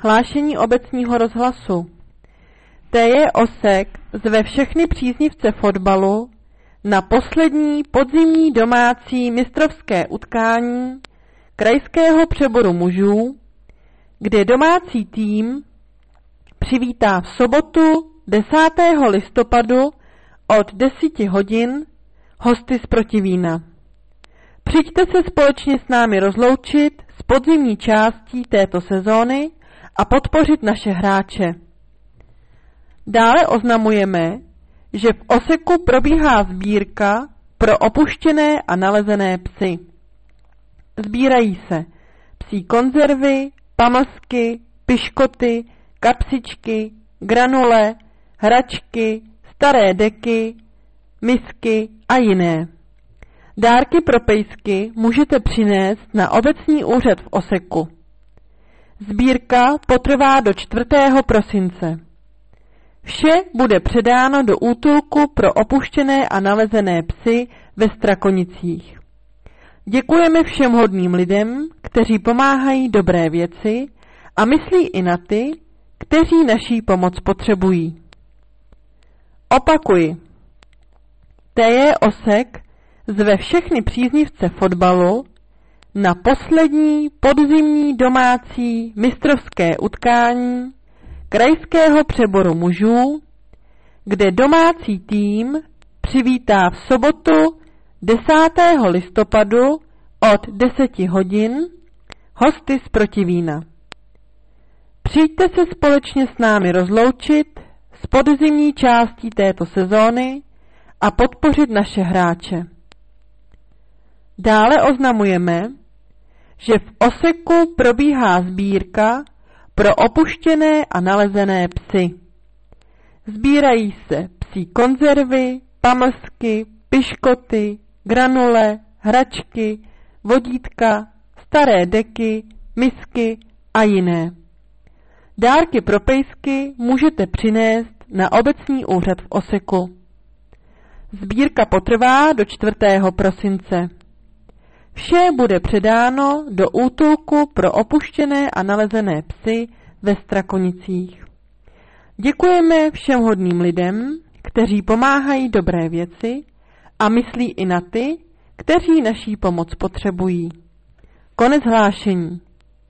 Hlášení obecního rozhlasu. T.J. Osek zve všechny příznivce fotbalu na poslední podzimní domácí mistrovské utkání krajského přeboru mužů, kde domácí tým přivítá v sobotu 10. listopadu od 10 hodin hosty z Protivína. Přijďte se společně s námi rozloučit s podzimní částí této sezóny a podpořit naše hráče. Dále oznamujeme, že v Oseku probíhá sbírka pro opuštěné a nalezené psy. Sbírají se psí konzervy, pamlsky, piškoty, kapsičky, granule, hračky, staré deky, misky a jiné. Dárky pro pejsky můžete přinést na obecní úřad v Oseku. Sbírka potrvá do 4. prosince. Vše bude předáno do útulku pro opuštěné a nalezené psy ve Strakonicích. Děkujeme všem hodným lidem, kteří pomáhají dobré věci a myslí i na ty, kteří naší pomoc potřebují. Opakuji. T.J. Osek zve všechny příznivce fotbalu na poslední podzimní domácí mistrovské utkání krajského přeboru mužů, kde domácí tým přivítá v sobotu 10. listopadu od 10 hodin hosty z Protivína. Přijďte se společně s námi rozloučit s podzimní částí této sezóny a podpořit naše hráče. Dále oznamujeme, že v Oseku probíhá sbírka pro opuštěné a nalezené psy. Sbírají se psí konzervy, pamlsky, piškoty, granule, hračky, vodítka, staré deky, misky a jiné. Dárky pro pejsky můžete přinést na obecní úřad v Oseku. Sbírka potrvá do 4. prosince. Vše bude předáno do útulku pro opuštěné a nalezené psy ve Strakonicích. Děkujeme všem hodným lidem, kteří pomáhají dobré věci a myslí i na ty, kteří naší pomoc potřebují. Konec hlášení.